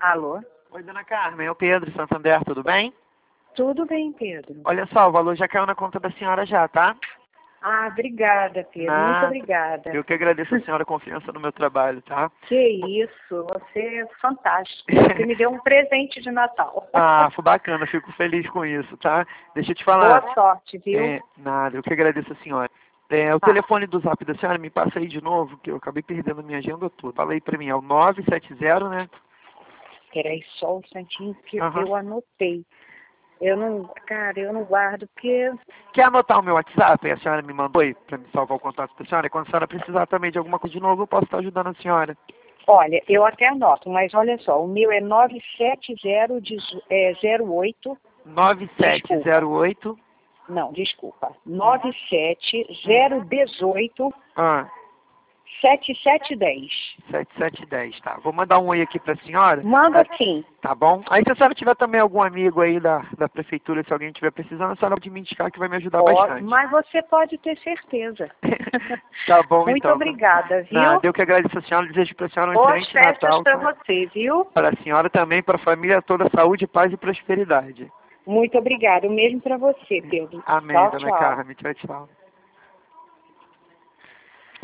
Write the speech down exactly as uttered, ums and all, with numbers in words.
Alô? Oi, dona Carmen, é o Pedro, Santander, tudo bem? Tudo bem, Pedro. Olha só, o valor já caiu na conta da senhora já, tá? Ah, obrigada, Pedro. Nada. Muito obrigada. Eu que agradeço a senhora a confiança no meu trabalho, tá? Que isso, você é fantástico. Você me deu um presente de Natal. Ah, foi bacana, fico feliz com isso, tá? Deixa eu te falar. Boa sorte, viu? É, nada, eu que agradeço a senhora. É, o Tá. telefone do zap da senhora, me passa aí de novo, que eu acabei perdendo a minha agenda toda. Fala aí pra mim, é o nove sete zero, né? Peraí só um instantinho que Aham. eu anotei. Eu não, cara, eu não guardo porque... Quer anotar o meu WhatsApp? A senhora me mandou aí pra me salvar o contato da senhora. E quando a senhora precisar também de alguma coisa de novo, eu posso estar ajudando a senhora. Olha, eu até anoto, mas olha só, o meu é nove sete zero zero oito... nove sete zero oito. Não, desculpa. nove sete zero um oito Ah, sete sete um zero. sete sete um zero, tá. Vou mandar um oi aqui pra senhora. Manda sim. Tá bom? Aí se a senhora tiver também algum amigo aí da, da prefeitura, se alguém estiver precisando, a senhora pode me indicar que vai me ajudar Ó, bastante. mas você pode ter certeza. Tá bom, Muito então. obrigada, viu? Nada, eu que agradeço a senhora, desejo pra senhora um Boas excelente festas Natal. para Tá? você, viu? Para a senhora também, para a família toda, saúde, paz e prosperidade. Muito obrigada. O mesmo para você, Pedro. Amém, Tchau, dona tchau. Carmen. Tchau, tchau.